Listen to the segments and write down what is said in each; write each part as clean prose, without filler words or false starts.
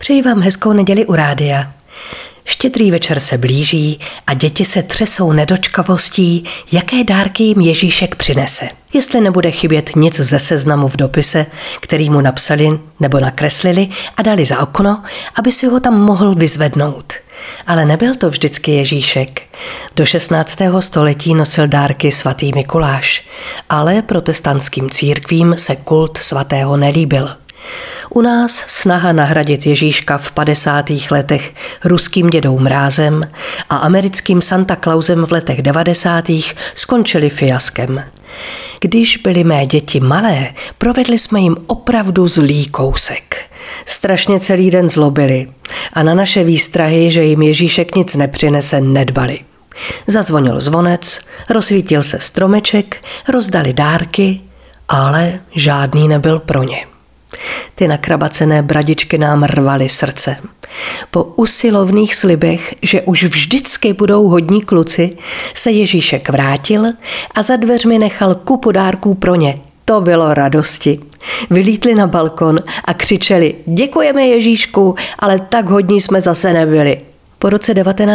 Přeji vám hezkou neděli u rádia. Štědrý večer se blíží a děti se třesou nedočkavostí, jaké dárky jim Ježíšek přinese. Jestli nebude chybět nic ze seznamu v dopise, který mu napsali nebo nakreslili a dali za okno, aby si ho tam mohl vyzvednout. Ale nebyl to vždycky Ježíšek. Do 16. století nosil dárky svatý Mikuláš, ale protestantským církvím se kult svatého nelíbil. U nás snaha nahradit Ježíška v 50. letech ruským dědou Mrázem a americkým Santa Clausem v letech 90. skončily fiaskem. Když byly mé děti malé, provedli jsme jim opravdu zlý kousek. Strašně celý den zlobili a na naše výstrahy, že jim Ježíšek nic nepřinese, nedbali. Zazvonil zvonec, rozsvítil se stromeček, rozdali dárky, ale žádný nebyl pro ně. Ty nakrabacené bradičky nám rvaly srdce. Po usilovných slibech, že už vždycky budou hodní kluci, se Ježíšek vrátil a za dveřmi nechal kupu dárků pro ně. To bylo radosti. Vylítli na balkon a křičeli: děkujeme Ježíšku, ale tak hodní jsme zase nebyli. Po roce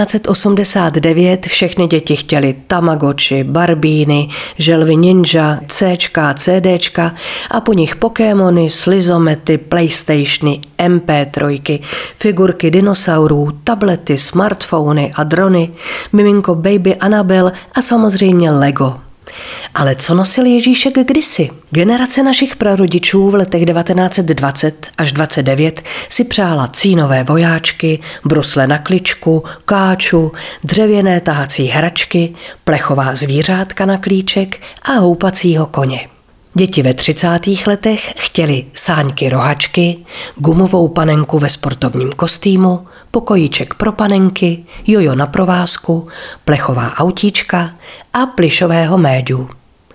1989 všechny děti chtěly Tamagotchi, Barbíny, želvy Ninja, Cčka, CDčka a po nich Pokémony, slizomety, PlayStationy, MP3, figurky dinosaurů, tablety, smartfony a drony, miminko Baby Annabelle a samozřejmě Lego. Ale co nosil Ježíšek kdysi? Generace našich prarodičů v letech 1920 až 29 si přála cínové vojáčky, brusle na kličku, káču, dřevěné tahací hračky, plechová zvířátka na klíček a houpacího koně. Děti ve 30. letech chtěli sáňky rohačky, gumovou panenku ve sportovním kostýmu, pokojíček pro panenky, jojo na provázku, plechová autíčka a plyšového méďu.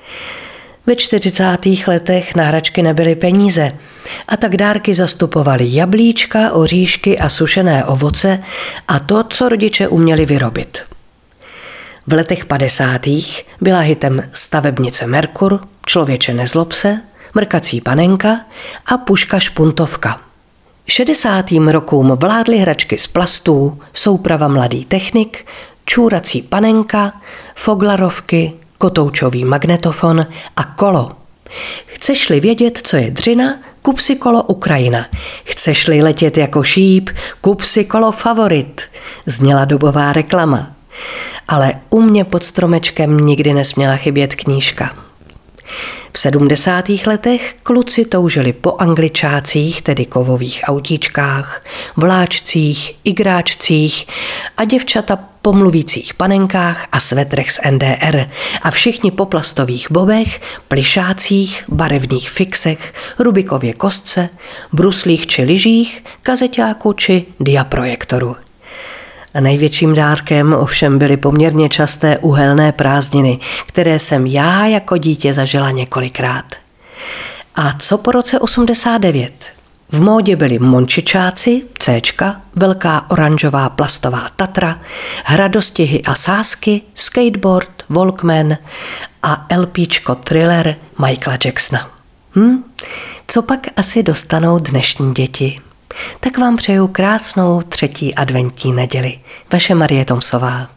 Ve 40. letech na hračky nebyly peníze a tak dárky zastupovaly jablíčka, oříšky a sušené ovoce a to, co rodiče uměli vyrobit. V letech 50. byla hitem Stavebnice Merkur, Člověče nezlob se, Mrkací panenka a Puška špuntovka. 60. rokům vládly hračky z plastů, souprava Mladý technik, Čůrací panenka, Foglarovky, Kotoučový magnetofon a kolo. Chceš-li vědět, co je dřina, kup si kolo Ukrajina. Chceš-li letět jako šíp, kup si kolo Favorit, zněla dobová reklama. Ale u mě pod stromečkem nikdy nesměla chybět knížka. V 70. letech kluci toužili po angličácích, tedy kovových autíčkách, vláčcích, igráčcích a děvčata po mluvících panenkách a svetrech z NDR a všichni po plastových bobech, plišácích, barevných fixech, Rubikově kostce, bruslích či lyžích, kazeťáku či diaprojektoru. A největším dárkem ovšem byly poměrně časté uhelné prázdniny, které jsem já jako dítě zažila několikrát. A co po roce 89? V módě byli mončičáci, Cčka, velká oranžová plastová Tatra, hradostihy a sázky, skateboard, Walkman a LPčko Thriller Michaela Jacksona. Co pak asi dostanou dnešní děti? Tak vám přeju krásnou 3. adventní neděli. Vaše Marie Tomsová.